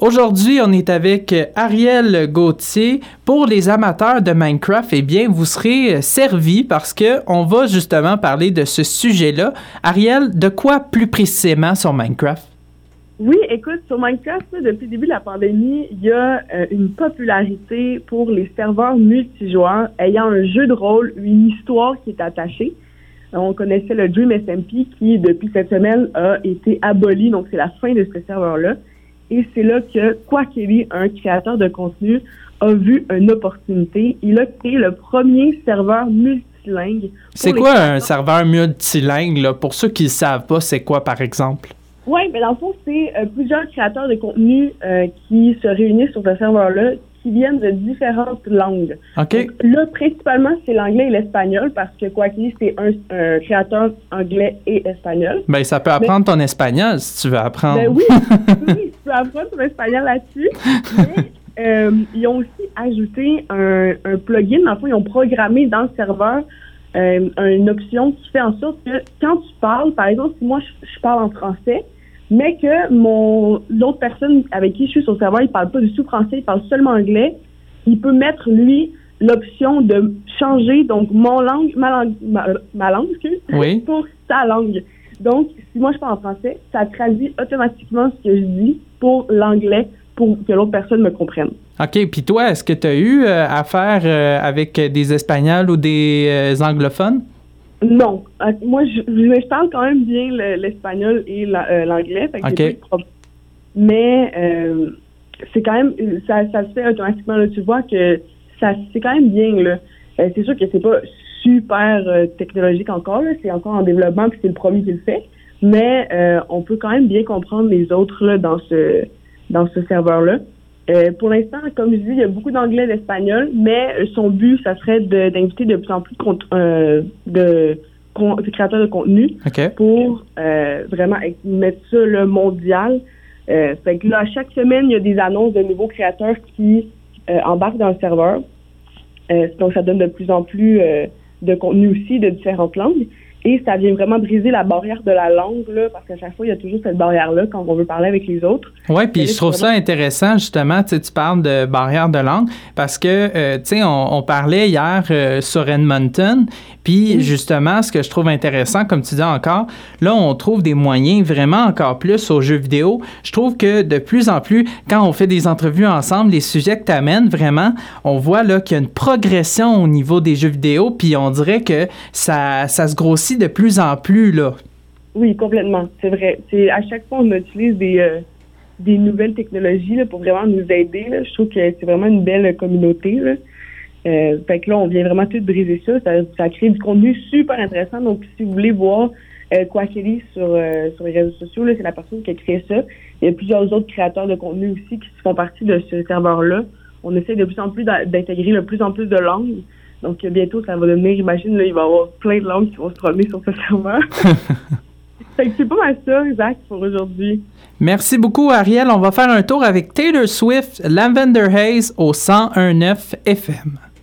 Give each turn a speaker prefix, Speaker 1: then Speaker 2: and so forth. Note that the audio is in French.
Speaker 1: Aujourd'hui, on est avec Ariel Gauthier. Pour les amateurs de Minecraft, eh bien, vous serez servis parce qu'on va justement parler de ce sujet-là. Ariel, de quoi plus précisément sur Minecraft?
Speaker 2: Oui, écoute, sur Minecraft, là, depuis le début de la pandémie, il y a une popularité pour les serveurs multijoueurs ayant un jeu de rôle, une histoire qui est attachée. On connaissait le Dream SMP qui, depuis cette semaine, a été aboli, donc c'est la fin de ce serveur-là. Et c'est là que Quackity, un créateur de contenu, a vu une opportunité. Il a créé le premier serveur multilingue.
Speaker 1: C'est quoi un serveur multilingue, là? Pour ceux qui ne savent pas, c'est quoi, par exemple?
Speaker 2: Oui, mais dans le fond, c'est plusieurs créateurs de contenu qui se réunissent sur ce serveur-là, qui viennent de différentes langues.
Speaker 1: OK.
Speaker 2: Donc, là, principalement, c'est l'anglais et l'espagnol, parce que Quackity, c'est un créateur anglais et espagnol.
Speaker 1: Ben, ça peut apprendre ton espagnol, si tu veux apprendre.
Speaker 2: Ben oui, tu peux apprendre ton espagnol là-dessus. Mais ils ont aussi ajouté un plugin. Dans le fond, ils ont programmé dans le serveur une option qui fait en sorte que quand tu parles, par exemple, si moi, je parle en français, mais que l'autre personne avec qui je suis sur le serveur, il parle pas du tout français, il parle seulement anglais, il peut mettre, lui, l'option de changer, donc ma langue,
Speaker 1: oui,
Speaker 2: pour sa langue. Donc, si moi je parle en français, ça traduit automatiquement ce que je dis pour l'anglais, pour que l'autre personne me comprenne.
Speaker 1: OK. Puis toi, est-ce que tu as eu affaire avec des Espagnols ou des anglophones?
Speaker 2: Non. Moi, je parle quand même bien l'espagnol et l'anglais. Fait que
Speaker 1: OK.
Speaker 2: j'ai pas de problème. Mais c'est quand même... Ça se fait automatiquement. Là. Tu vois que c'est quand même bien. Là. C'est sûr que c'est pas super technologique encore. Là. C'est encore en développement puis c'est le premier qui le fait. Mais on peut quand même bien comprendre les autres là, dans ce serveur-là. Pour l'instant, comme je dis, il y a beaucoup d'anglais et d'espagnol, mais son but, ça serait d'inviter de plus en plus de créateurs de contenu
Speaker 1: OK.
Speaker 2: pour vraiment mettre ça là, mondial. Fait que là, à chaque semaine, il y a des annonces de nouveaux créateurs qui embarquent dans le serveur. Donc, ça donne de plus en plus de contenu aussi de différentes langues. Et ça vient vraiment briser la barrière de la langue, là, parce qu'à chaque fois, il y a toujours cette barrière-là quand on veut parler avec les autres.
Speaker 1: Oui, puis je trouve ça intéressant, justement, tu parles de barrière de langue, parce que, tu sais, on parlait hier sur Edmonton, puis justement, ce que je trouve intéressant, comme tu dis encore, là, on trouve des moyens vraiment encore plus aux jeux vidéo. Je trouve que de plus en plus, quand on fait des entrevues ensemble, les sujets que tu amènes, vraiment, on voit là qu'il y a une progression au niveau des jeux vidéo, puis on dirait que ça se grossit de plus en plus, là.
Speaker 2: Oui, complètement. C'est vrai. À chaque fois, on utilise des nouvelles technologies là, pour vraiment nous aider. Là. Je trouve que c'est vraiment une belle communauté. Là. Fait que là, on vient vraiment tout briser ça. Ça crée du contenu super intéressant. Donc, si vous voulez voir Quackity sur les réseaux sociaux, là, c'est la personne qui a créé ça. Il y a plusieurs autres créateurs de contenu aussi qui font partie de ce serveur-là. On essaie de plus en plus d'intégrer de plus en plus de langues. Donc, bientôt, ça va devenir, imagine, là, il va y avoir plein de langues qui vont se promener sur ce serveur. Fait que c'est pas mal ça, Zach, pour aujourd'hui.
Speaker 1: Merci beaucoup, Ariel. On va faire un tour avec Taylor Swift, Lavender Haze au 101.9 FM.